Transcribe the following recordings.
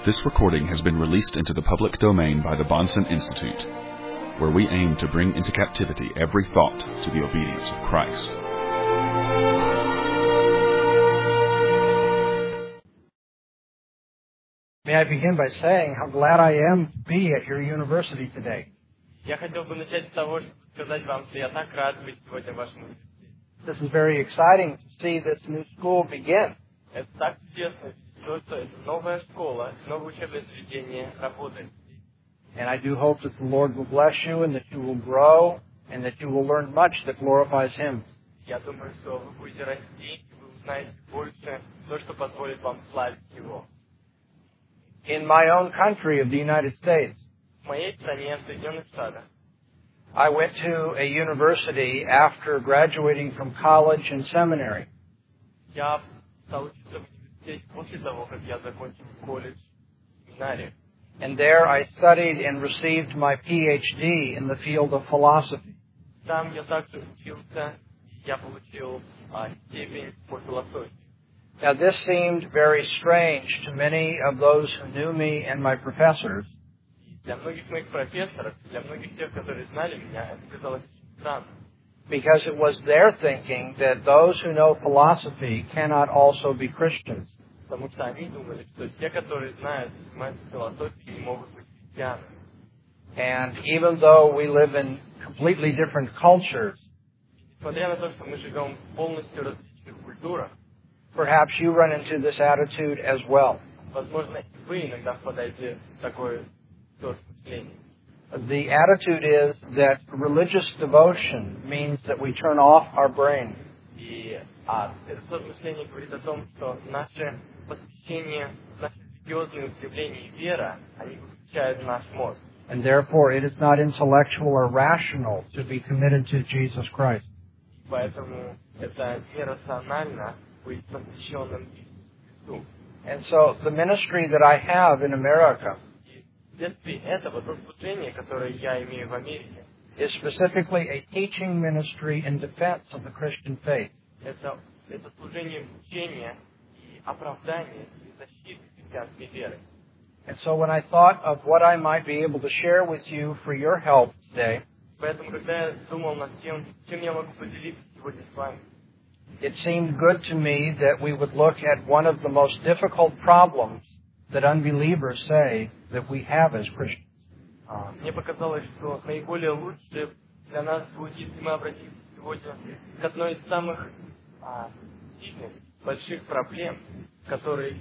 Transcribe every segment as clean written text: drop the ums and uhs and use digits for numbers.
This recording has been released into the public domain by the Bahnsen Institute, where we aim to bring into captivity every thought to the obedience of Christ. May I begin by saying how glad I am to be at your university today. Я хотел бы начать с того, чтобы сказать вам, что я так рад быть сегодня в вашем университете. This is very exciting to see this new school begin. Это так чудесно, что это новая школа, новое учебное заведение работает. And I do hope that the Lord will bless you and that you will grow and that you will learn much that glorifies Him. Я думаю, что вы будете расти, и вы узнаете больше, то, что позволит вам славить Его. In my own country of the United States, В моей стране, в Соединенных Штатах, I went to a university after graduating from college and seminary. я стал учиться в университете после того, как я закончил колледж и семинарию. And there I studied and received my PhD in the field of philosophy. Там я также учился, и я получил степень по философии. Now this seemed very strange to many of those who knew me and my professors, Для многих моих профессоров, для многих тех, которые знали меня, это казалось странным. because it was their thinking that those who know philosophy cannot also be Christians. Потому что они думали, что те, которые знают, занимаются философией, не могут быть христианами. And even though we live in completely different cultures, Несмотря на то, что мы живем в полностью различных культурах, perhaps you run into this attitude as well. возможно, и вы иногда впадаете в такое мышление. The attitude is that religious devotion means that we turn off our brain. И это мышление говорит о том, что наше посвящение, наши религиозные устремления и вера, они выключают наш мозг. And therefore it is not intellectual or rational to be committed to Jesus Christ. Поэтому это нерационально быть посвященным Иисусу. And so the ministry that I have in America И вследствие этого то служение, которое я имею в Америке, is specifically a teaching ministry in defense of the Christian faith. это служение учения и оправдания и защиты христианской веры. And so when I thought of what I might be able to share with you for your help today, Поэтому, когда я думал над тем, чем я могу поделиться сегодня с вами, it seemed good to me that we would look at one of the most difficult problems that unbelievers say that we have as Christians. мне показалось, что наиболее лучше для нас будет, если мы обратимся сегодня к одной из самых сильных, больших проблем, которые,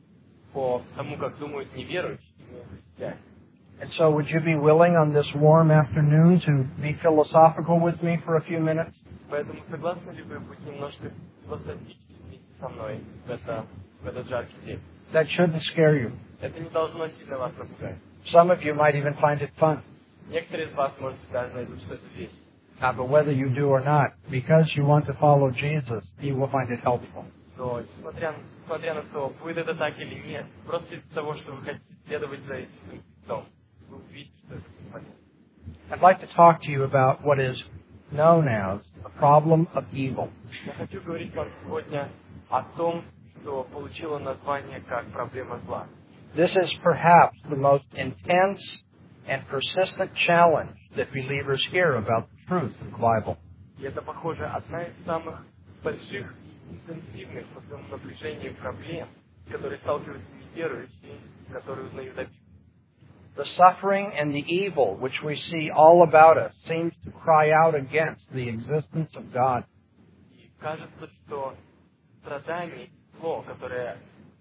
по тому, как думают неверующие, имеют христиане. And so would you be willing on this warm afternoon to be philosophical with me for a few minutes? Поэтому согласны ли вы быть немножко философически вместе со мной в этот жаркий день? That shouldn't scare you. Это не должно сильно вас напугать. Some of you might even find it fun. Некоторые из вас, может, даже найдут что-то весело. But whether you do or not, because you want to follow Jesus, you will find it helpful. Но, несмотря на то, будет это так или нет, просто из-за того, что вы хотите следовать за Иисусом Христом, вы увидите, что это полезно. I'd like to talk to you about what is known as the problem of evil. Я хочу говорить вам сегодня о том, что получило название как проблема зла. This is perhaps the most intense and persistent challenge that believers hear about the truth of the Bible. И это, похоже, одна из самых больших и интенсивных по своему напряжению проблем, с которой сталкиваются неверующие, которые узнают о Библии. The suffering and the evil which we see all about us seems to cry out against the existence of God. И кажется, что страдания и зло, которое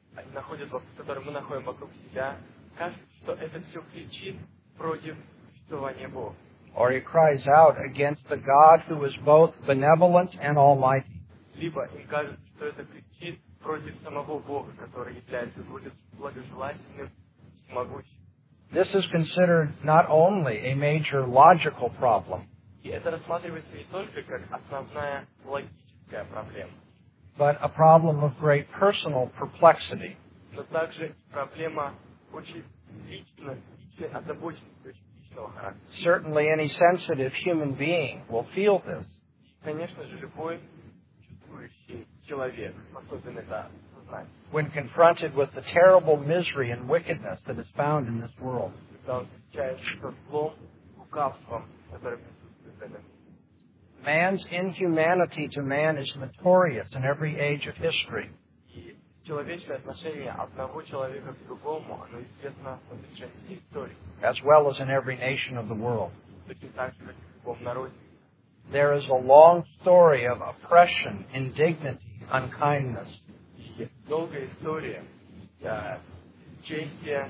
мы находим вокруг себя, кажется, что это все кричит против существования Бога. Or it cries out against the God who is both benevolent and almighty. Либо им кажется, что это кричит против самого Бога, который является благожелательным и всемогущим. This is considered not only a major logical problem, И это рассматривается не только как основная логическая проблема, but a problem of great personal perplexity. но также проблема очень личной озабоченности, очень личного характера. Certainly any sensitive human being will feel this. Конечно же, любой чувствующий человек способен это знать. when confronted with the terrible misery and wickedness that is found in this world. Когда он встречается со злом, лукавством, которое присутствует в этом мире. Man's inhumanity to man is notorious in every age of history. И человеческое отношение одного человека к другому, оно известно на протяжении всей истории. As well as in every nation of the world. Точно так же, как и в любом народе. There is a long story of oppression, indignity, unkindness. И долгая история чести,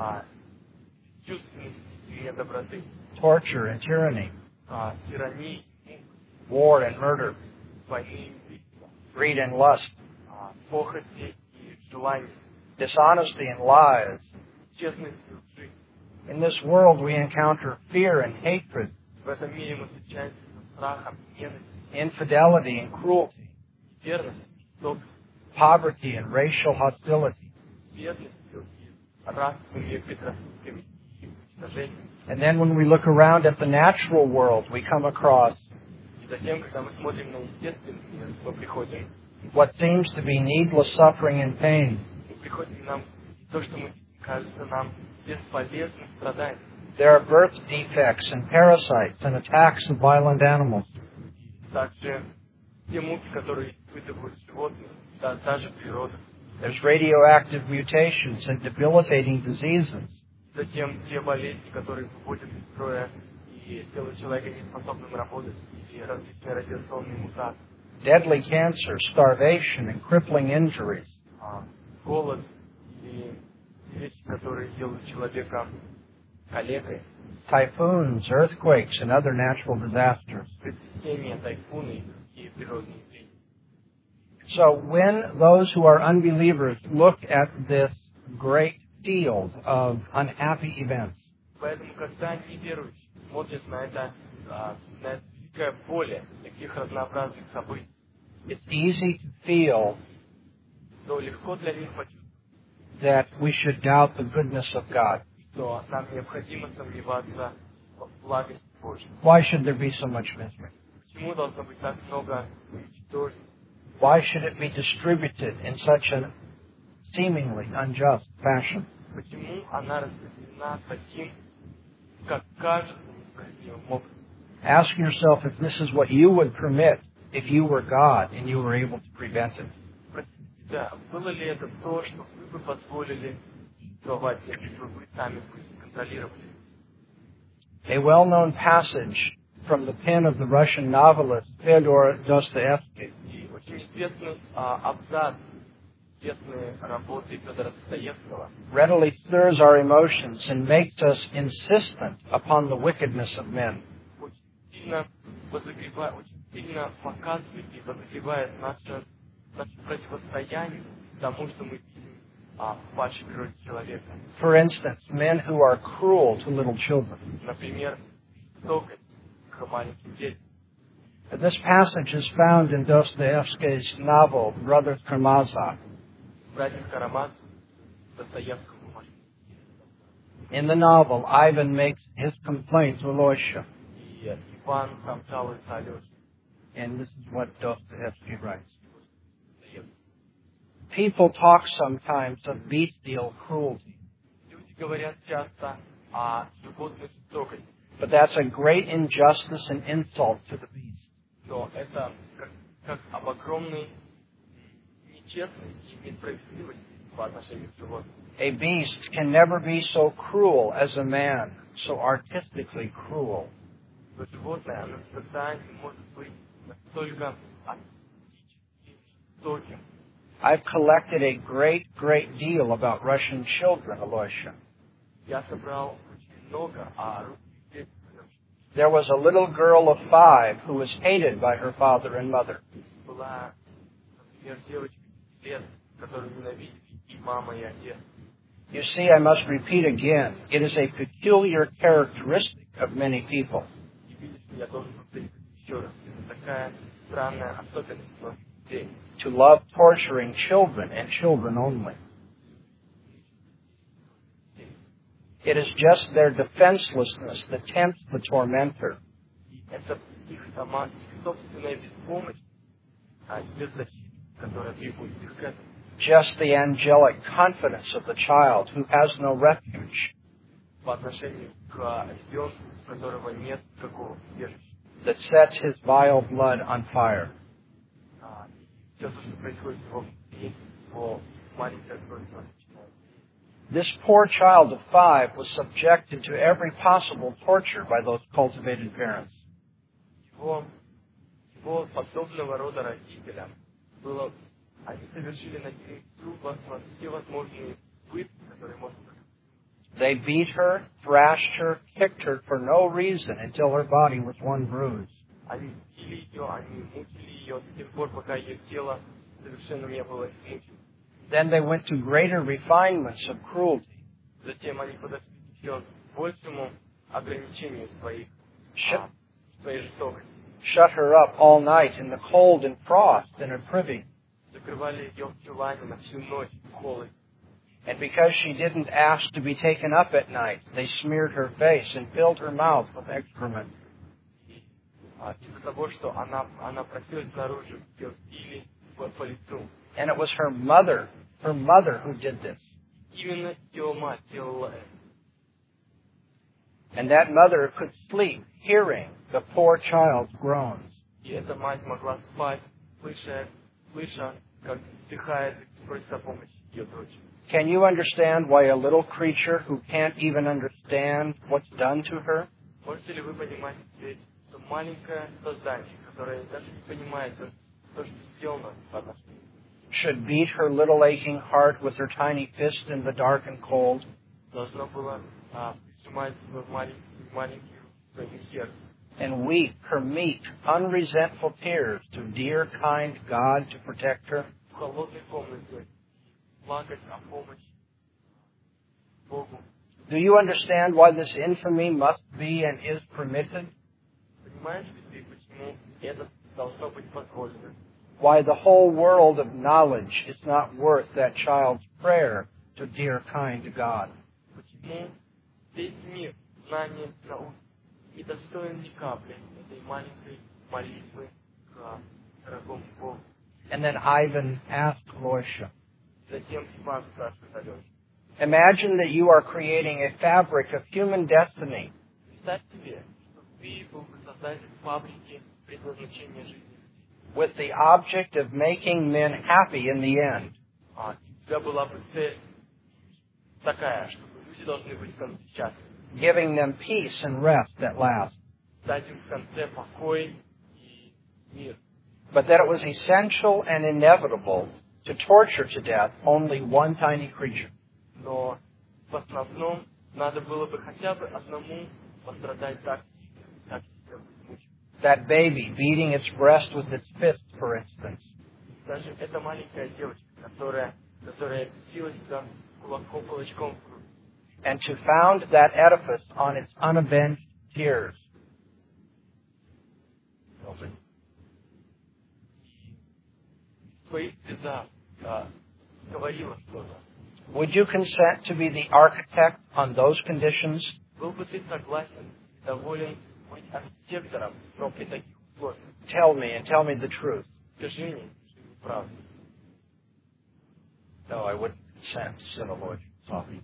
чувственности и недоброты, Torture and tyranny, тирании, war and murder, войны и убийства, greed and lust, похоти и желаний, dishonesty and lies. честности и лжи. In this world we encounter fear and hatred, В этом мире мы встречаемся со страхом, ненавистью, infidelity and cruelty, верностью, жестокостью, poverty and racial hostility. бедностью и расовыми предрассудками и уничтожением. And then when we look around at the natural world, we come across И затем, когда мы смотрим на естественный мир, мы приходим what seems to be needless suffering and pain. нам то, что мы кажется нам бесполезным страданием. There are birth defects and parasites and attacks of violent animals. Также те муки, которые испытывают животные, та же природа. There's radioactive mutations and debilitating diseases. Затем те болезни, которые выводят из строя и делают человека неспособным работать, и различные радиационные мутации. Deadly cancer, starvation, and crippling injuries. Голод и вещи, которые делают человека калекой. Typhoons, earthquakes, and other natural disasters. Землетрясения, тайфуны и природные явления. So when those who are unbelievers look at this great field of unhappy events, Поэтому, когда неверующие смотрят на это великое поле таких разнообразных событий, it's easy to feel то легко для них почувствовать, that we should doubt the goodness of God. что нам необходимо сомневаться в благости Божьей. Why should there be so much misery? Почему должно быть так много уничтожений? Why should it be distributed in such a seemingly unjust fashion? Почему она распределена таким, как кажется, справедливым образом? Ask yourself if this is what you would permit if you were God and you were able to prevent it. Спросите себя, было ли это то, что вы бы позволили существовать, если бы вы сами контролировали? A well-known passage from the pen of the Russian novelist Fyodor Dostoevsky И очень известный абзац, известные работы Федора Достоевского readily stirs our emotions and makes us insistent upon the wickedness of men. очень сильно показывает и возогревает наше противостояние тому, что мы видим в падшей природе человека. For instance, men who are cruel to little children. Например, жестокость к маленьким детям. This passage is found in Dostoevsky's novel, Brothers Karamazov. Братьев Карамазов, Достоевскому. In the novel, Ivan makes his complaint to Alyosha. И Иван сам жалуется Алёше. And this is what Dostoevsky writes. People talk sometimes of bestial cruelty, Люди говорят часто о животной жестокости, but that's a great injustice and insult to the beast. но это как об огромной нечестности и несправедливости по отношению к животным. A beast can never be so cruel as a man, so artistically cruel. Но животное, оно никогда не может быть настолько артистически жестоким. I've collected a great deal about Russian children, Alyosha. Я собрал очень много о русских детях. There was a little girl of 5 who was hated by her father and mother. Была, например, девочка 10 лет, которую ненавидели и мама, и отец. You see, I must repeat again, it is a peculiar characteristic of many people. И видишь, я должен повторить еще раз. Это такая странная особенность многих людей. To love torturing children and children only. It is just their defenselessness that tempts the tormentor. И это их сама, их собственная беспомощность, беззащитность, которая требует их к этому. just the angelic confidence of the child who has no refuge, по отношению к ребенку, у которого нет такого убежища. that sets his vile blood on fire. Все то, что происходит в его жизни, его маленькая кровь начинает. This poor child of 5 was subjected to every possible torture by those cultivated parents. Его подобного рода родителям было, они совершили над ним все возможные пытки, которые можно. They beat her, thrashed her, kicked her for no reason until her body was one bruise. Они били ее, они мучили ее до тех пор, пока ее тело совершенно не было измучено. Then they went to greater refinements of cruelty. Затем они подошли к еще большему ограничению своей жестокости. Shut her up all night in the cold and frost in her privy. Закрывали ее в чулане на всю ночь в холоде. And because she didn't ask to be taken up at night, they smeared her face and filled her mouth with excrement. Из-за того, что она просилась снаружи, ее били по лицу. And it was her mother who did this. Именно ее мать делала это. And that mother could sleep, hearing the poor child's groans. И эта мать могла спать, слыша, как вздыхает и просит о помощи ее дочь. Can you understand why a little creature who can't even understand what's done to her Можете ли вы понимать здесь, что маленькое создание, которое даже не понимает то, что сделано по отношению, should beat her little aching heart with her tiny fist in the dark and cold? должно было прижимать свой маленький своим сердцем And weep her meek, unresentful tears to dear, kind God to protect her? в холодной комнате, плакать о помощи Богу. Do you understand why this infamy must be and is permitted? Понимаешь ли ты, почему это должно быть позволено? Why the whole world of knowledge is not worth that child's prayer to dear, kind God? Почему весь мир знания науки не достоин ни капли этой маленькой молитвы к дорогому Богу? And then Ivan asked Loisha, Затем Иван спрашивает Алешу. imagine that you are creating a fabric of human destiny, Представь себе, что ты был бы создатель фабрики предназначения жизни. with the object of making men happy in the end. У тебя была бы цель такая, что люди должны быть в конце счастливы. Giving them peace and rest at last. Дать им в конце покой и мир. But that it was essential and inevitable to torture to death only one tiny creature. Но в основном надо было бы хотя бы одному пострадать так себя мучить. That baby beating its breast with its fist, for instance. Даже эта маленькая девочка, которая бесилась за кулачком в грудь. And to found that edifice on its unavenged tears. В своих слезах говорила что-то. Would you consent to be the architect on those conditions? Был бы ты согласен, доволен быть архитектором, но при таких условиях? Tell me, and tell me the truth. Скажи мне правду. No, I wouldn't consent, said the Lord softly.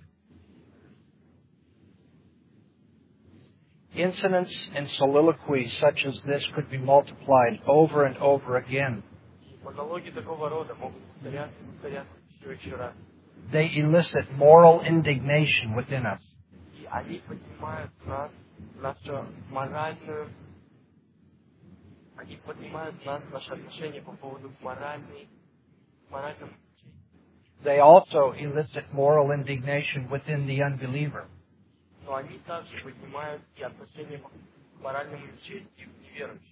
Incidents and soliloquies such as this could be multiplied over and over again. Монологи такого рода могут повторяться еще раз. They elicit moral indignation within us. И они поднимают нашу моральную, наше отношение по поводу моральному. They also elicit moral indignation within the unbeliever. Но они также поднимают и отношение к моральному чести в неверующих.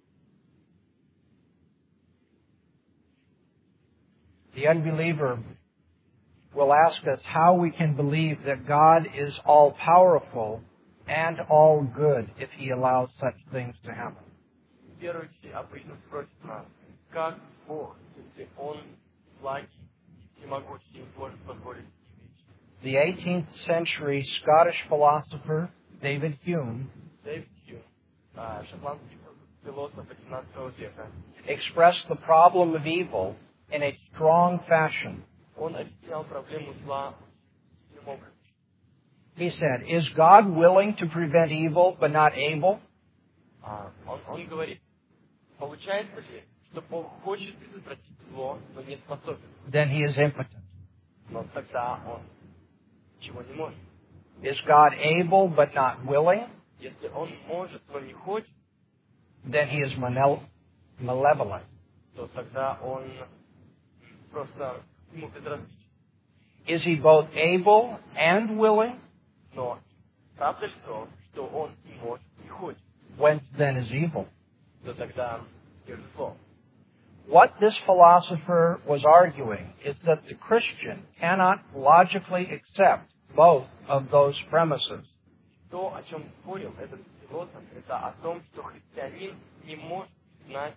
The unbeliever will ask us how we can believe that God is all-powerful and all good if He allows such things to happen. Верующий обычно спросит нас, как Бог, если Он благий и всемогущий, может позволить себе вещи. The 18th century Scottish philosopher David Hume Дэвид Хьюм, шотландский философ XVIII века, expressed the problem of evil in a strong fashion он объяснял проблему зла таким образом. He said, is God willing to prevent evil but not able? Он говорит, получается ли, что Бог хочет предотвратить зло, но не способен? Then he is impotent. Но тогда он ничего не может. Is God able but not willing? Если он может, но не хочет, Then he is malevolent. то тогда он просто ему безразличен. Is he both able and willing? Но правда ли то, что он и может, и хочет, Whence then is evil? то тогда где же зло? What this philosopher was arguing is that the Christian cannot logically accept both of those premises. То, о чем спорил этот философ, это о том, что христианин не может знать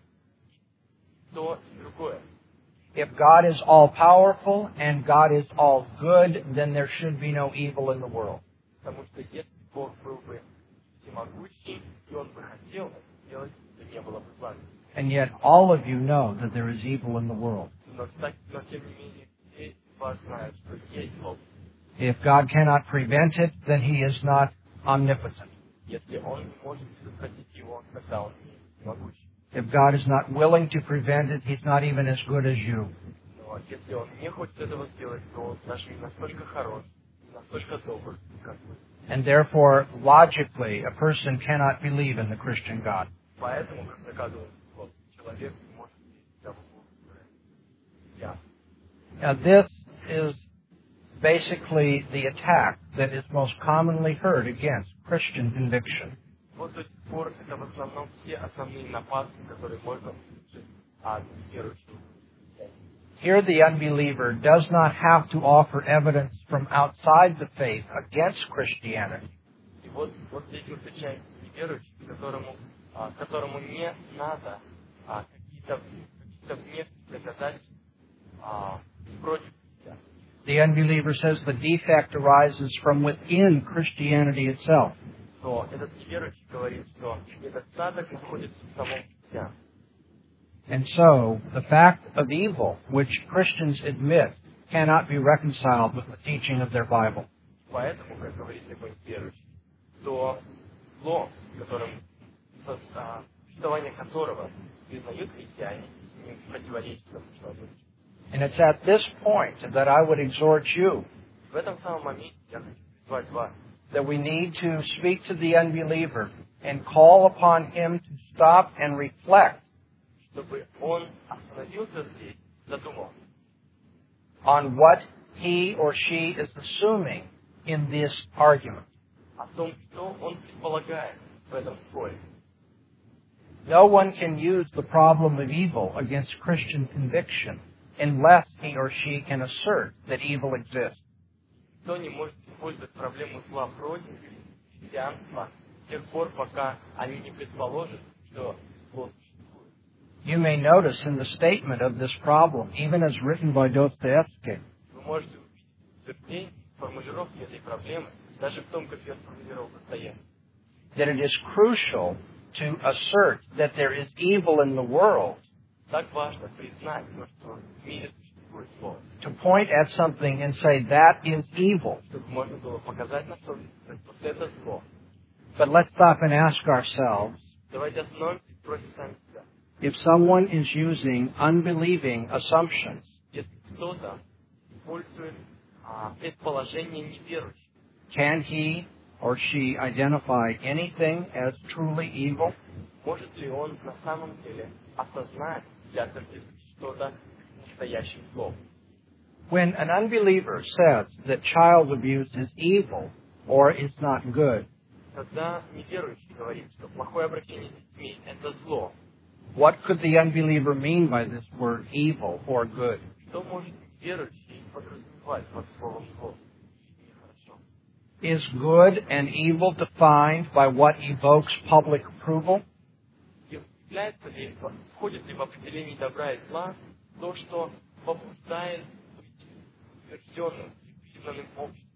то и другое. If God is all-powerful and God is all-good, then there should be no evil in the world. Потому что если Бог был бы всемогущий, и Он бы хотел это сделать, то не было бы зла. And yet all of you know that there is evil in the world. Но тем не менее, все из вас знают, что есть зло. If God cannot prevent it, then he is not omnipotent. Если Он не может предотвратить его, тогда Он не всемогущий. If God is not willing to prevent it, he's not even as good as you. Но если Он не хочет этого сделать, то Он даже не настолько хорош, не настолько добр, как вы. And therefore, logically, a person cannot believe in the Christian God. Поэтому, как доказывает Бог, человек не может верить в того Бога. Ясно. Now, this is basically the attack that is most commonly heard against Christian conviction. Вот до сих пор это в основном все основные нападки, которые можно услышать от верующих. Here the unbeliever does not have to offer evidence from outside the faith against Christianity. И вот здесь мы встречаем неверующих, которому не надо какие-то внешние доказательства против себя. The unbeliever says the defect arises from within Christianity itself. Но этот неверующий говорит, что недостаток находится в самом себя. And so, the fact of evil, which Christians admit, cannot be reconciled with the teaching of their Bible. Поэтому, как говорит любой верующий, то зло, существование которого признают христиане, не противоречит тому. And it's at this point that I would exhort you В этом самом моменте я хочу призвать вас, that we need to speak to the unbeliever and call upon him to stop and reflect чтобы он остановился здесь, задумался on what he or she is assuming in this argument. о том, что он предполагает в этом споре. No one can use the problem of evil against Christian conviction unless he or she can assert that evil exists. Никто не может использовать проблему зла против христианства с тех пор, пока они не предположат, что зло существует. You may notice in the statement of this problem, even as written by Dostoevsky, Вы можете увидеть утверждение, формулировки этой проблемы, даже в том, как ее сформулировал Достоевский, that it is crucial to assert that there is evil in the world, так важно признать, что в мире существует зло, to point at something and say that is evil. чтобы можно было показать на совесть, что это зло. But let's stop and ask ourselves, Давайте остановимся и спросим сами себя. if someone is using unbelieving assumptions, Если кто-то использует предположение неверующих, can he or she identify anything as truly evil? может ли он на самом деле осознать или отвердить что-то настоящим злом? When an unbeliever says that child abuse is evil or is not good, Когда неверующий говорит, что плохое обращение с детьми – это зло, what could the unbeliever mean by this word evil or good? что может неверующий подразумевать под словом зло? Нехорошо. Is good and evil defined by what evokes public approval? Является ли, входит ли в определение добра и зла то, что побуждает быть утвержденным и признанным обществом?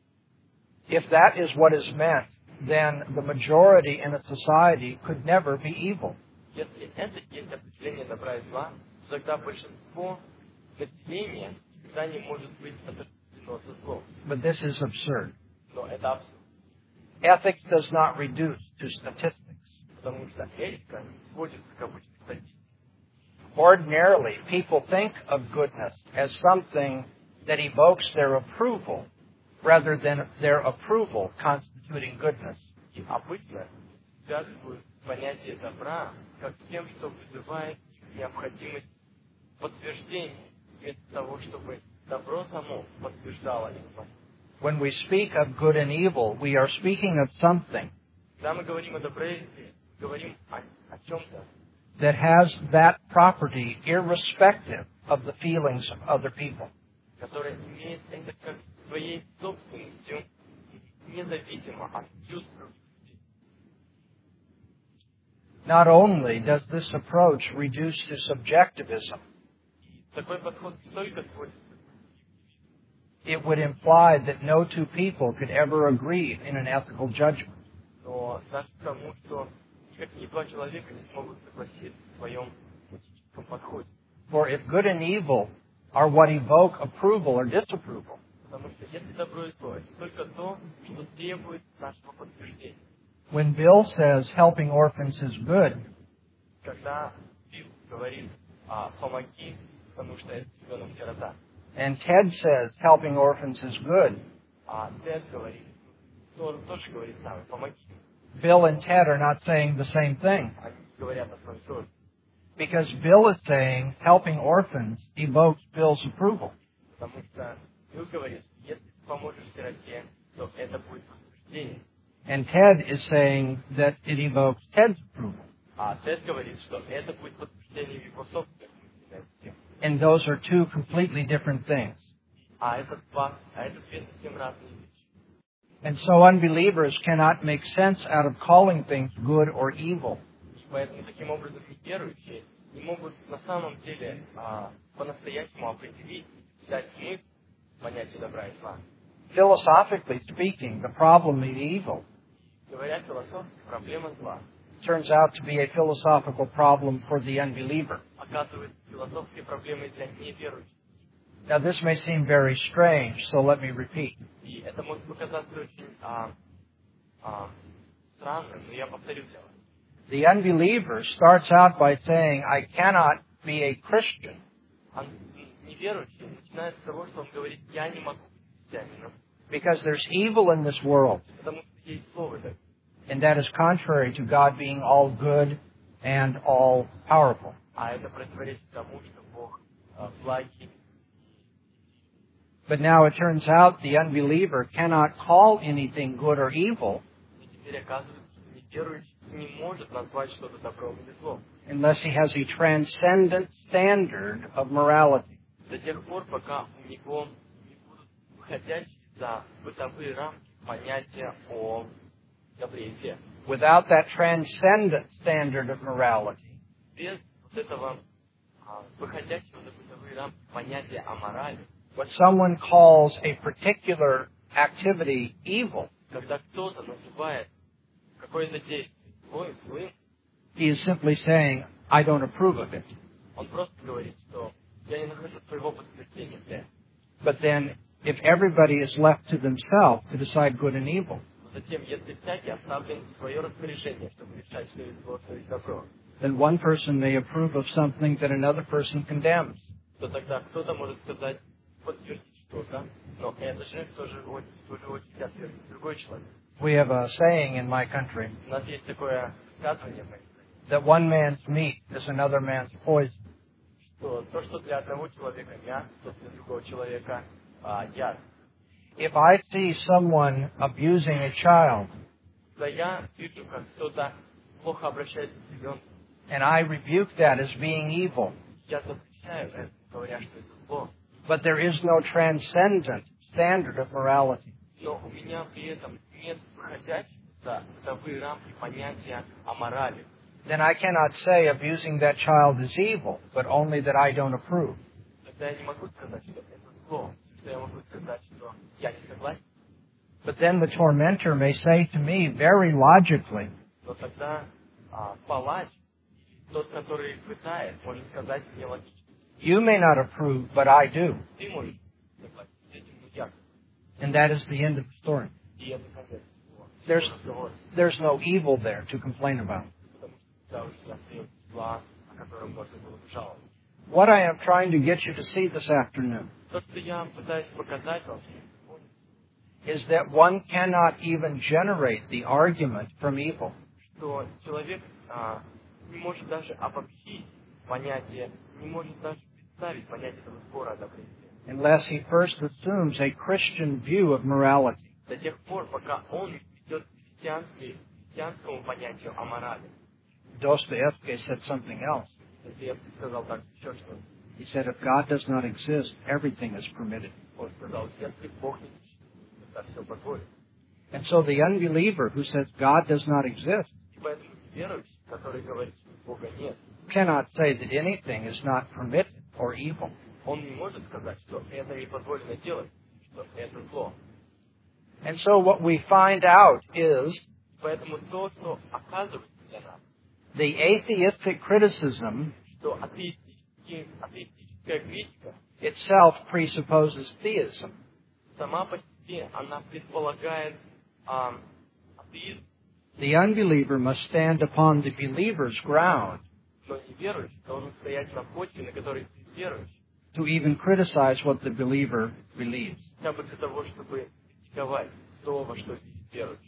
If that is what is meant, then the majority in a society could never be evil. Если это есть определение добра и зла, то тогда большинство населения никогда не может быть отождествлено со злом. But this is absurd. Но это абсурд, Ethics does not reduce to statistics. потому что этика не сводится к обычной статистике. Ordinarily, people think of goodness as something that evokes their approval rather than their approval constituting goodness. И обычно связывают понятие добра как с тем, что вызывает необходимость подтверждения, вместо того, чтобы добро само подтверждало их. When we speak of good and evil, we are speaking of something Когда мы говорим о добре и зле, говорим о чем-то, that has that property irrespective of the feelings of other people. которое имеет это как своей собственностью, независимо от чувств других людей. Not only does this approach reduce to subjectivism, Такой подход не только сводится, it would imply that no two people could ever agree in an ethical judgment. но даже к тому, что никакие два человека не смогут согласиться в своем этическом подходе. For if good and evil are what evoke approval or disapproval, Потому что если добро и зло, это только то, что требует нашего подтверждения. when Bill says helping orphans is good, Когда Билл говорит «помоги», потому что это ребенок-сирота, and Ted says helping orphans is good, а Тед говорит, тоже говорит нам «помоги». Bill and Ted are not saying the same thing. Они говорят одно и то же. Because Bill is saying helping orphans evokes Bill's approval. Потому что Билл говорит, если ты поможешь сироте, то это будет подтверждение. And Ted is saying that it evokes Ted's approval. А Тед говорит, что это будет подтверждение его собственности. And those are two completely different things. А это две совсем разные вещи. And so unbelievers cannot make sense out of calling things good or evil. И поэтому таким образом неверующие не могут на самом деле по-настоящему определить, дать смысл понятию добра и зла. Philosophically speaking, the problem of evil Говоря философски, проблема зла turns out to be a philosophical problem for the unbeliever. оказывается философской проблемой для неверующих. Now this may seem very strange, so let me repeat. И это может показаться очень странным, но я повторю для вас. The unbeliever starts out by saying, I cannot be a Christian Неверующий начинает с того, что он говорит, я не могу быть христианином, because there's evil in this world, потому что есть слово такое. and that is contrary to God being all good and all powerful. А это противоречит тому, что Бог благий. But now it turns out the unbeliever cannot call anything good or evil И теперь оказывается, что неверующий не может назвать что-то добром или злом. unless he has a transcendent standard of morality. До тех пор, пока у него не будут выходящие за бытовые рамки понятия о добре и зле. Without that transcendent standard of morality, Без вот этого выходящего за бытовые рамки понятия о морали, what someone calls a particular activity evil, когда кто-то называет какое-то действие злым, he is simply saying, I don't approve of it. он просто говорит, что я не нахожу своего подтверждения для этого. But then, if everybody is left to themselves to decide good and evil, Но затем, если всякий оставлен в свое распоряжение, чтобы решать, что есть зло, что есть добро, then one person may approve of something that another person condemns. то тогда кто-то может сказать, подтвердить что-то, но это же в свою очередь отвергнет другой человек. We have a saying in my country У нас есть такое высказывание, that one man's meat is another man's poison. что то, что для одного человека мясо, то для другого человека яд. If I see someone abusing a child Да я вижу, как кто-то плохо обращается к ребенку, and I rebuke that as being evil, я запрещаю это, говоря, что это зло. but there is no transcendent standard of morality, Но у меня при этом нет выходящих за бытовые рамки понятия о морали. then I cannot say abusing that child is evil, but only that I don't approve. Тогда я не могу сказать, что это зло, что я могу сказать, что я не согласен. But then the tormentor may say to me very logically, Но тогда палач, тот, который пытает, может сказать мне логично. you may not approve, but I do. Ты можешь And that is the end of the story. И это конец There's, разговора. there's no evil there to complain about. Потому что всегда у тебя остается зла, о котором можно было бы жаловаться. What I am trying to get you to see this afternoon То, что я пытаюсь показать вам, is that one cannot even generate the argument from evil. что человек не может даже обобщить понятие, не может даже представить понятие этого спора о добре и зле. Unless he first assumes a Christian view of morality. До тех пор, пока он идет к христианскому понятию о морали. Dostoevsky said something else. Если я бы сказал так еще что-то, He said, if God does not exist, everything is permitted. он сказал, если Бог не существует, это все позволит. And so the unbeliever who says God does not exist И поэтому верующий, который говорит, что Бога нет, cannot say that anything is not permitted or evil. он не может сказать, что это не позволено делать, что это зло. And so what we find out is Поэтому то, что оказывается для нас, the atheistic criticism что атеистическая критика itself presupposes theism. сама по себе, она предполагает атеизм, The unbeliever must stand upon the believer's ground но неверующий должен стоять на почве, на которой ты веруешь, to even criticize what the believer believes. хотя бы для того, чтобы критиковать то, во что веруешь.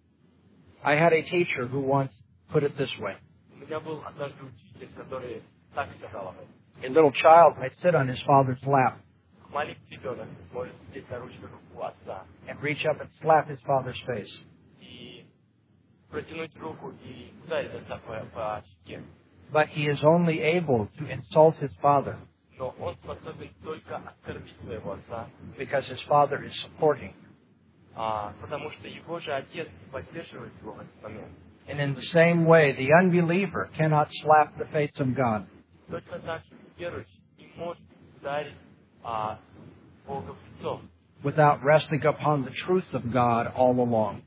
I had a teacher who once put it this way. У меня был однажды учитель, который так сказал об этом. A little child might sit on his father's lap Маленький ребенок может сидеть на ручках у отца and reach up and slap his father's face. и протянуть руку и ударить отца по щеке. But he is only able to insult his father Но он способен только оскорбить своего отца, because his father is supporting. потому что его же отец поддерживает его в этот момент. And in the same way, the unbeliever cannot slap the face of God. Точно так же верующий не может ударить Бога в лицо, without resting upon the truth of God all along.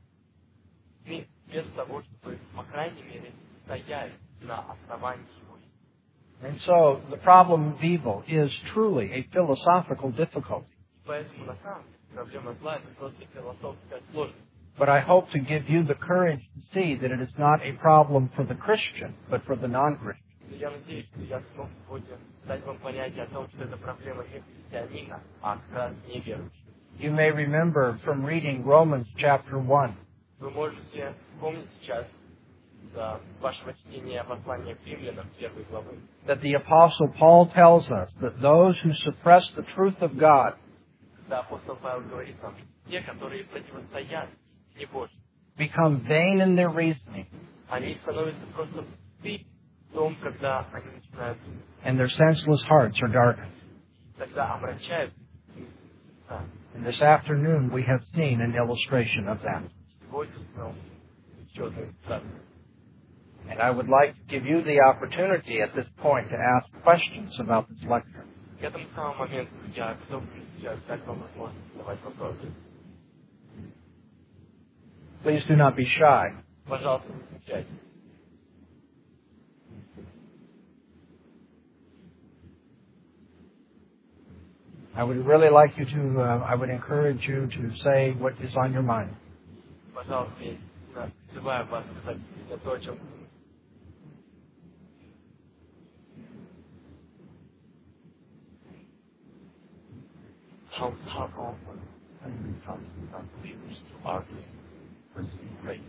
без того, чтобы, по крайней мере, стоять на основании его. And so the problem of evil is truly a philosophical difficulty. Поэтому на самом деле проблема зла — это просто философская сложность. But I hope to give you the courage to see that it is not a problem for the Christian, but for the non-Christian. Я надеюсь, что я смог сегодня дать вам понятие о том, что это проблема не христианина, а как раз неверующего. You may remember from reading Romans chapter 1 Вы можете помнить сейчас из вашего чтения послания к римлянам 1 главы, that the Apostle Paul tells us that those who suppress the truth of God когда апостол Павел говорит нам, те, которые противостоят не Божьему, become vain in their reasoning, они становятся просто в том, когда они начинают думать, and their senseless hearts are darkened. тогда обращают. And this afternoon we have seen an illustration of that. Сегодня снова еще одно illustration. And I would like to give you the opportunity at this point to ask questions about this lecture. К этому самому моменту я готов сейчас дать вам возможность задавать вопросы. Please do not be shy. Пожалуйста, не смущайтесь. I would really like you to, I would encourage you to say what is on your mind. Пожалуйста, я призываю вас сказать то, о чем вы думаете. How often have you come to conclusions to argue versus great?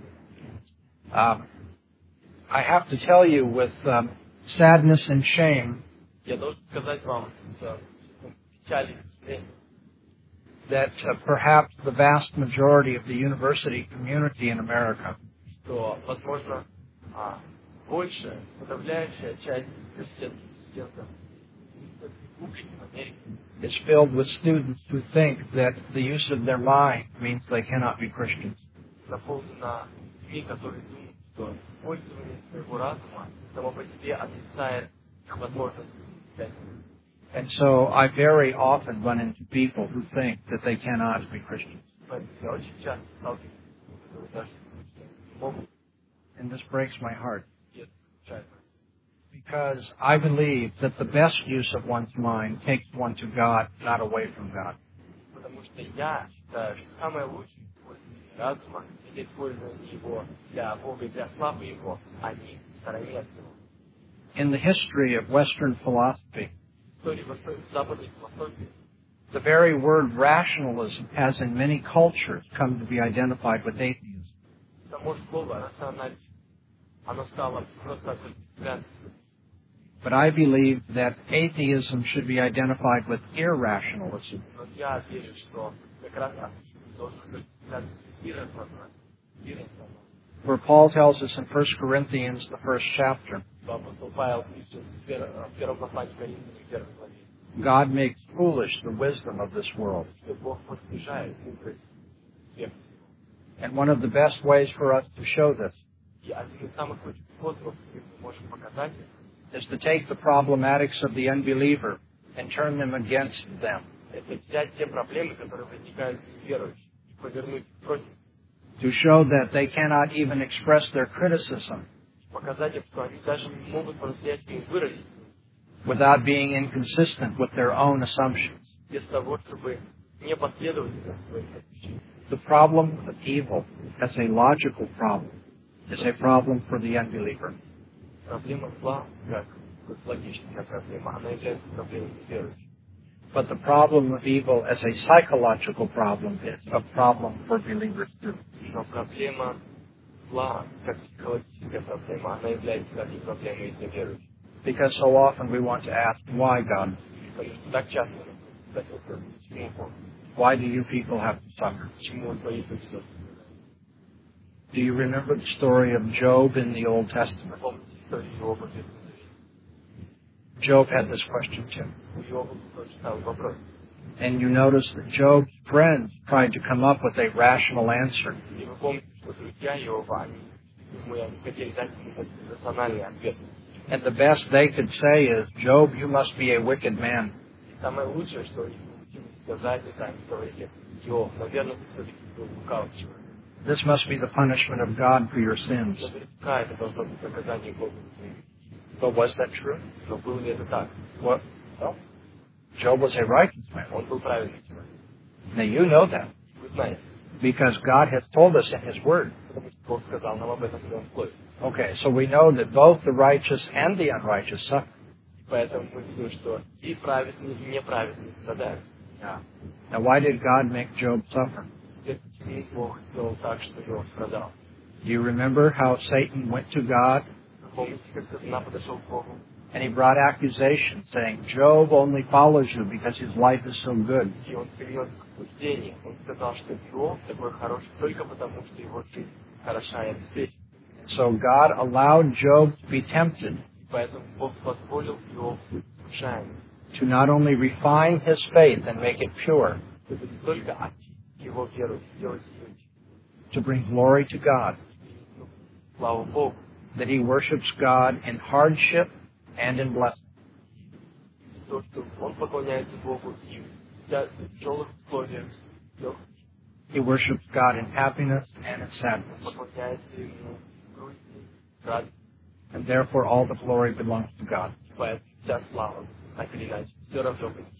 I have to tell you with sadness and shame Я должен сказать вам с печалью и сожалением, that perhaps the vast majority of the university community in America что, возможно, большая, подавляющая часть университетских студентов в Америке is filled with students who think that the use of their mind means they cannot be Christians. наполнена людьми, которые думают, что использование своего разума само по себе отрицает их возможность быть. And so I very often run into people who think that they cannot be Christians. Поэтому я очень часто сталкиваюсь с людьми, которые даже могут And this breaks my heart. без чаяния. Because I believe that the best use of one's mind takes one to God, not away from God. Потому Потому что я считаю, что самое лучшее использование разума – это использование его для Бога и для славы Его, а не в стороне от Него. In the history of Western philosophy, В истории западной философии the very word rationalism has in many cultures come to be identified with atheism. само слово «рационализм», оно стало просто связано. But I believe that atheism should be identified with irrationalism. Но я верю, что как раз атеизм должен быть связан с иррациональным. Where Paul tells us in 1 Corinthians, the first chapter, Апостол Павел пишет в первом послании Коринфянам, в первой главе, God makes foolish the wisdom of this world. что Бог постижает мудрость всех. And one of the best ways for us to show this И один из самых лучших способов, как мы можем показать, is to take the problematics of the unbeliever and turn them against them, это взять те проблемы, которые возникают у верующих, и повернуть их против, to show that they cannot even express their criticism показать им, что они даже не могут по-настоящему выразить, without being inconsistent with their own assumptions. без того, чтобы не последовать за своим ощущениям. The problem of evil as a logical problem is a problem for the unbeliever. Проблема зла, как логическая проблема, она является проблемой верующих. But the problem of evil as a psychological problem is a problem for believers too. Но проблема зла, как психологическая проблема, она является такой проблемой для верующих. Because so often we want to ask, why God? Потому что так часто мы задать вопрос, почему Бог? Why do you people have to suffer? Почему твои люди все? Do you remember the story of Job in the Old Testament? Помните историю Иова в Ветхом Завете? Job had this question too. У Иова был тот же самый вопрос. And you notice that Job's friends tried to come up with a rational answer. И вы помните, что друзья Иова, они хотели дать ему рациональный ответ. And the best they could say is, Job, you must be a wicked man. И самое лучшее, что они могли сказать, это они говорили, Иов, наверное, ты все-таки был лукавый человек. This must be the punishment of God for your sins. Наверняка это должно быть наказание Бога. But was that true? Но было ли это так? What? No. Job was a righteous man. Он был правильный человек. Now you know that Вы знаете, because God has told us in His Word. потому что Бог сказал нам об этом в своем слове. Okay, so we know that both the righteous and the unrighteous suffer. Поэтому мы видим, что и праведные, и неправедные страдают. Yeah. Now why did God make Job suffer? Теперь почему Бог сделал так, что Иов страдал? Do you remember how Satan went to God Вы помните, как сатана подошел к Богу? and he brought accusations saying, Job only follows you because his life is so good. И он принес суждение. Он сказал, что Иов такой хороший только потому, что его жизнь хороша и обеспечена. So God allowed Job to be tempted Поэтому Бог позволил Иову быть искушаемым, to not only refine his faith and make it pure, чтобы не только очистить его веру, сделать ее чистой, to bring glory to God, слава Богу, that he worships God in hardship and in blessing. и то, что он поклоняется Богу и в тяжелых условиях, He worships God in happiness and in sadness. поклоняется ему в грусти, в радости, And therefore all the glory belongs to God. поэтому вся слава, так или иначе, все равно будет.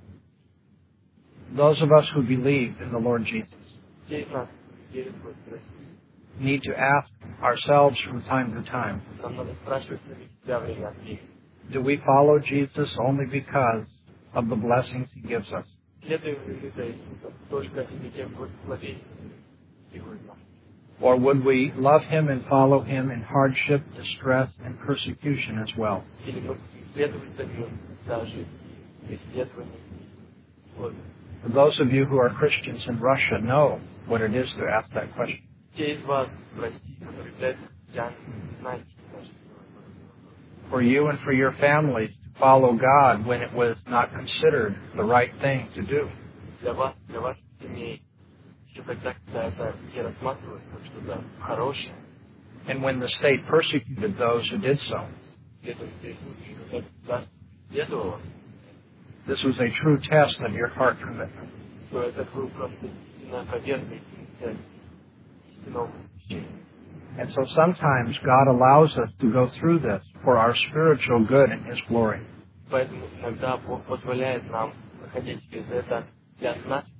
Those of us who believe in the Lord Jesus Те из нас, кто верит в Господа, need to ask ourselves from time to time, нам надо спрашивать себя время от времени. do we follow Jesus only because of the blessings he gives us? Следуем ли мы за Иисусом только из-за тех благословений, приходят нам? Or would we love him and follow him in hardship, distress, and persecution as well? Или мы будем следовать за ним даже и преследование и условия. For those of you who are Christians in Russia know what it is to ask that question. Те из вас в России, которые являются христианами, знаете, что For you and for your families to follow God when it was not considered the right thing to do. для вас, для ваших семей, еще тогда, когда это не рассматривалось как что-то хорошее, And when the state persecuted those who did so. следовать за Иисусом, когда государство следовало, This was a true test of your heart commitment. то это был просто истинная проверка истинного посвящения. And so sometimes God allows us to go through this for our spiritual good and His glory. Поэтому иногда Бог позволяет нам проходить через это для нашей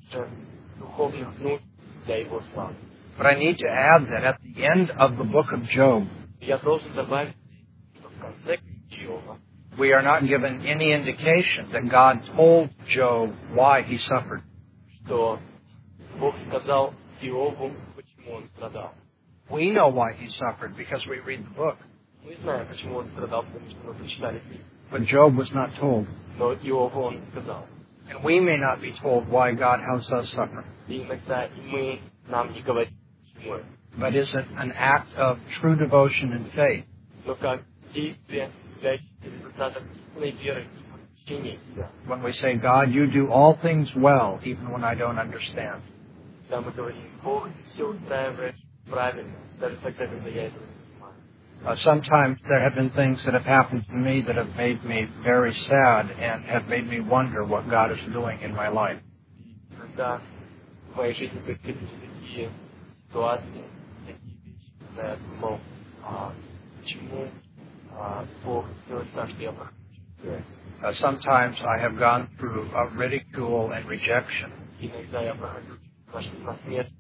больше духовных нужд для Его славы. But I need to add that at the end of the book of Job, Я должен добавить, что в конце книги Иова we are not given any indication that God told Job why he suffered. что Бог сказал Иову, почему он страдал. We know why he suffered because we read the book. Мы знаем, почему он страдал, потому что мы прочитали книгу. But Job was not told. Но Иову он сказал. And we may not be told why God has us suffer. И иногда нам не говорят, почему это. But is it an act of true devotion and faith? Но как действие, являющееся результатом истинной веры и посвящения себя. When we say, God, you do all things well, even when I don't understand. Когда мы говорим, Бог, ты все устраиваешь правильно, даже тогда, когда я этого не понимаю. Sometimes there have been things that have happened to me that have made me very sad and have made me wonder what God is doing in my life. Иногда в моей жизни происходили такие ситуации, такие вещи, когда я думал, почему Бог делает так, что я прохожу через это. Sometimes I have gone through ridicule and rejection. Иногда я прохожу через насмешки,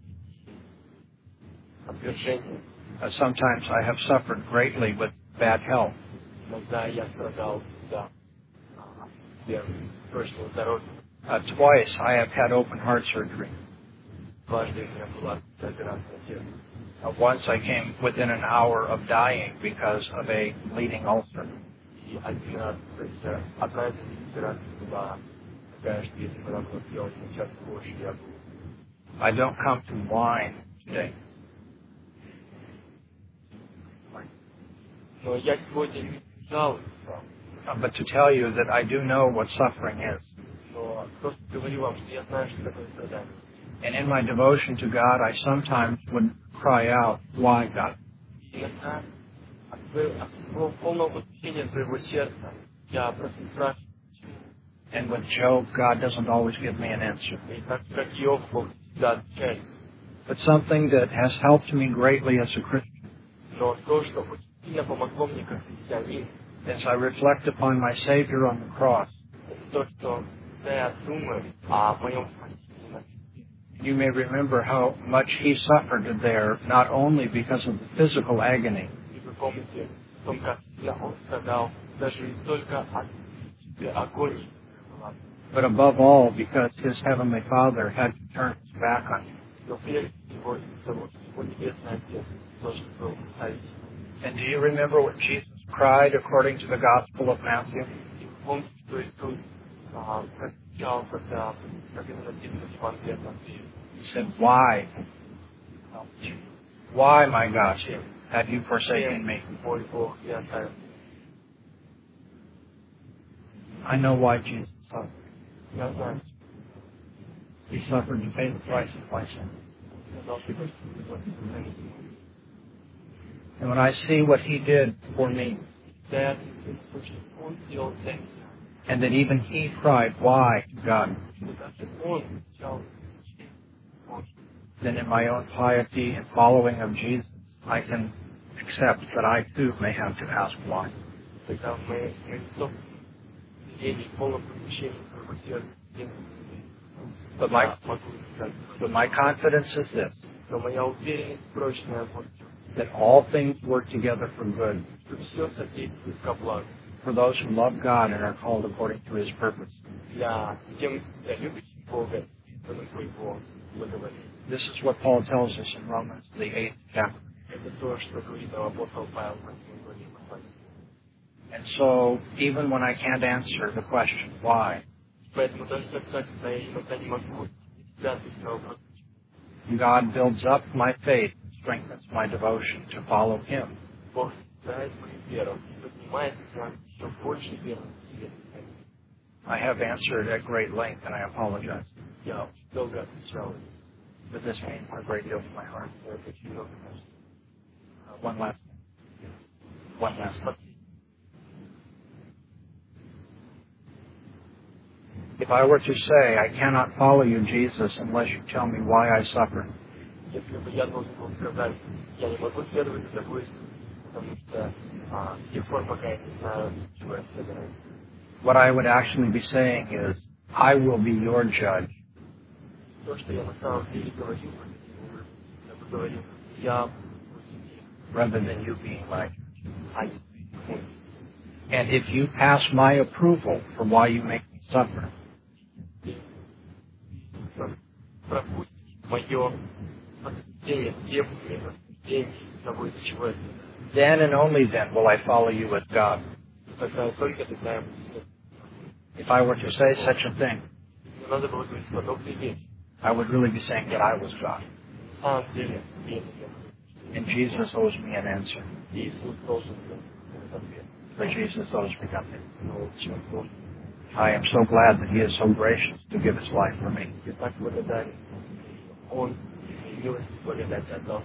отвержение. Sometimes I have suffered greatly with bad health. Иногда я страдал из-за прочного здоровья. Twice I have had open heart surgery. Дважды у меня была операция сердца. Once I came within an hour of dying because of a bleeding ulcer. И один раз, то есть одна из операций была такая, что если бы надо было сделать на час больше, я был. I don't come to whine today. Но я сегодня не жалуюсь вам. But to tell you that I do know what suffering is. Но просто говорю вам, что я знаю, что такое страдание. And in my devotion to God, I sometimes would cry out, why God? Иногда от своего полного посвящения своего сердца я просто спрашиваю, почему. And with Job, God doesn't always give me an answer. И так как Иов, Бог всегда отвечает. But something that has helped me greatly as a Christian, Но то, что очень сильно помогло мне как христианин, as I reflect upon my Savior on the cross, это то, что когда я думаю о моем спасении на кресте, you may remember how much he suffered there, not only because of the physical agony, и вы помните о том, как сильно он страдал, даже не только от агонии, but above all because his heavenly Father had to turn his back on him. но прежде всего из-за того, что его небесный Отец должен был оставить. And do you remember what Jesus cried according to the Gospel of Matthew? И вы помните, что Иисус кричал, когда, как это написано в Евангелии от Матфея. He said, why? Why, my God, have you forsaken me? Мой Бог, я оставил. I know why Jesus suffered. Я знаю, He suffered to pay the price of my sin. сказал, что And when I see what he did for me, да, он сделал для меня. and that even he cried, why, God? Что даже он кричал, Then in my own piety and following of Jesus, I can accept that I too may have to ask why. тогда мы собственным видением, полном посвящении своего сердца, But my confidence is this, но моя уверенность прочная в Боге, that all things work together for good что все содействует ко благу for those who love God and are called according to his purpose. для любящих Бога и избранных по Его благоволению. This is what Paul tells us in Romans, the 8th chapter. Это то, что говорит нам апостол Павел в 8 главе послания. And so, even when I can't answer the question, why, Поэтому даже тогда, когда я иногда не могу ответить на вопрос, God builds up my faith and strengthens my devotion to follow him. Бог созидает мою веру и поднимает меня еще больше веры в себе. I have answered at great length, and I apologize. Я очень долго отвечал, But this means a great deal to my heart. но это очень много значит. One last thing. One last thing. If I were to say, I cannot follow you, Jesus, unless you tell me why I suffer, Если бы я должен был сказать, я не могу следовать за тобой, Иисус, потому что с тех пор, пока я не знаю, чего я собираюсь. what I would actually be saying is, I will be your judge. то, что я на самом деле говорю, я бы говорил, я rather than you being my judge. а не мой. And if you pass my approval for why you make me suffer, Пропустишь мое осуждение, требование, осуждение того, из-за чего это. then and only then will I follow you as God. Тогда только тогда я буду. If I were to say such a thing, Не надо было говорить подобные вещи. I would really be saying that I was God. На самом деле, я не And Jesus owes me an answer. Иисус должен был ответ. For Jesus owes me nothing. Но чем должен? I am so glad that He is so gracious to give His life for me. Я так благодарен. Он милость и благодать отдал.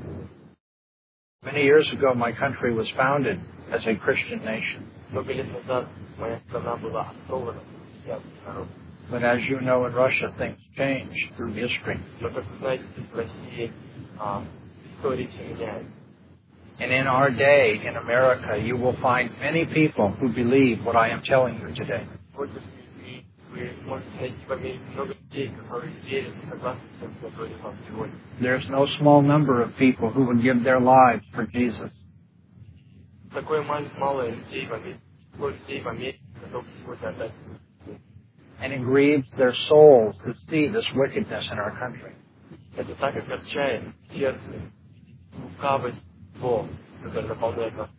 Many years ago, my country was founded as a Christian nation. Много лет назад моя страна была основана христианским народом. But as you know, in Russia, things change through history. Но, как вы знаете, в России история все меняется. And in our day, in America, you will find many people who believe what I am telling you today. Сегодня вы можете найти в Америке много людей, которые верят и согласны с тем, что говорит вам сегодня. There's no small number of people who would give their lives for Jesus. Такое малое людей в Америке, такое людей в Америке, готовы сегодня отдать. And it grieves their souls to see this wickedness in our country. Это так, как отчаяет сердце, лукавость, зло, которое наполняет нас.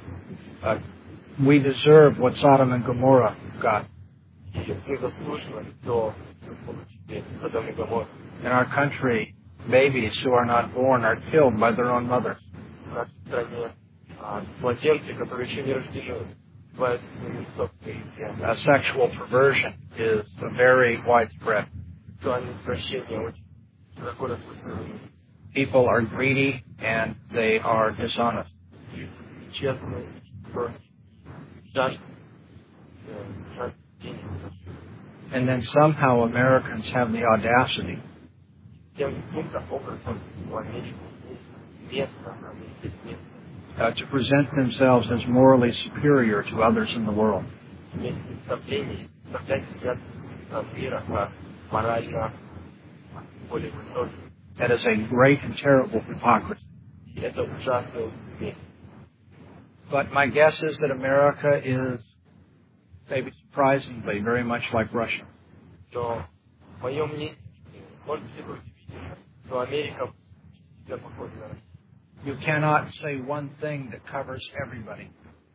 We deserve what Sodom and Gomorrah got. И мы заслуживаем то, что получили Содом и Гоморра. In our country, babies who are not born are killed by their own mothers. В нашей стране младенцы, которые еще не рождены, бывают своими собственными детьми. Sexual perversion is very widespread. Сексуальное извращение очень широко распространено. People are greedy and they are dishonest. Честные, жаждут денег. And then somehow Americans have the audacity Каким-то образом в Америке есть место, есть место. To present themselves as morally superior to others in the world. Иметь представление, представлять себя мира как морально более высоким. That is a great and terrible hypocrisy. И это ужасное лицемерие. But my guess is that America is, maybe surprisingly, very much like Russia. Но мое мнение, может быть, это удивительно, что Америка всегда похожа на Россию. You cannot say one thing that covers everybody.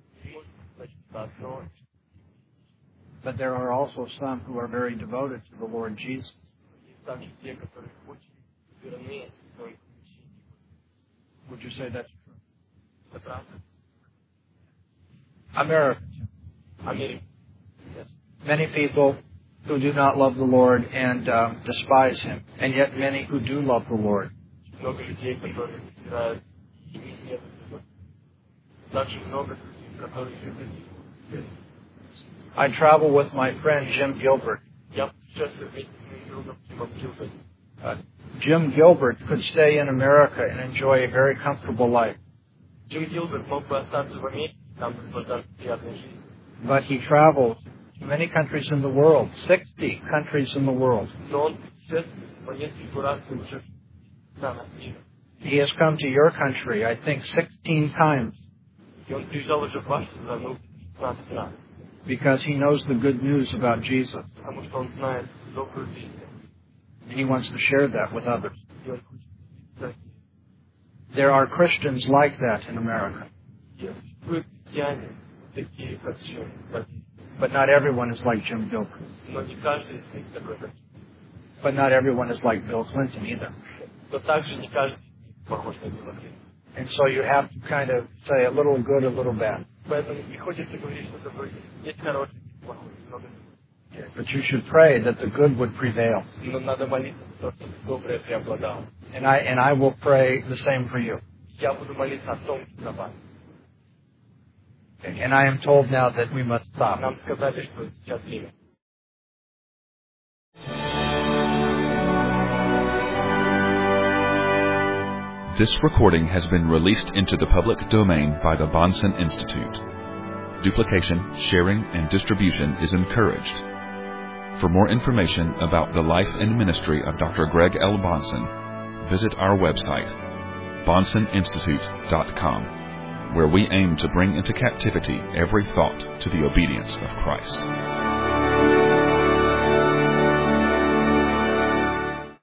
But there are also some who are very devoted to the Lord Jesus. Would you say that's true? America. Yes. Many people who do not love the Lord and despise Him, and yet many who do love the Lord. Много людей, которые собирают и не следуют. Также много людей, которые любят. I travel with my friend Jim Gilbert. Я путешествую вместе с моим другом Джимом Гилбертом. Jim Gilbert could stay in America and enjoy a very comfortable life. Джим Гилберт мог бы остаться в Америке, там наслаждаться приятной жизнью. But he travels to many countries in the world, 60 countries in the world. Но он путешествует по нескольку раз уже в странах мира. He has come to your country, I think, 16 times. И он приезжал уже в вашу страну 16 раз. Because he knows the good news about Jesus. Потому что он знает добрую жизнь. And he wants to share that with others. И он хочет сказать, There are Christians like that in America. вы христиане, такие, как Джим. But not everyone is like Jim Gilbert. Но не каждый из них такой, как But not everyone is like Bill Clinton either. но также не каждый похож на Билла Клинтона. And so you have to kind of say a little good, a little bad. Поэтому приходится говорить, что такое есть хороший, плохой, много. But you should pray that the good would prevail. Но надо молиться, чтобы доброе преобладало. And I will pray the same for you. Я буду молиться о том, за вас. And I am told now that we must stop. Нам сказали, что сейчас время. This recording has been released into the public domain by the Bahnsen Institute. Duplication, sharing, and distribution is encouraged. For more information about the life and ministry of Dr. Greg L. Bahnsen, visit our website, BahnsenInstitute.com, where we aim to bring into captivity every thought to the obedience of Christ.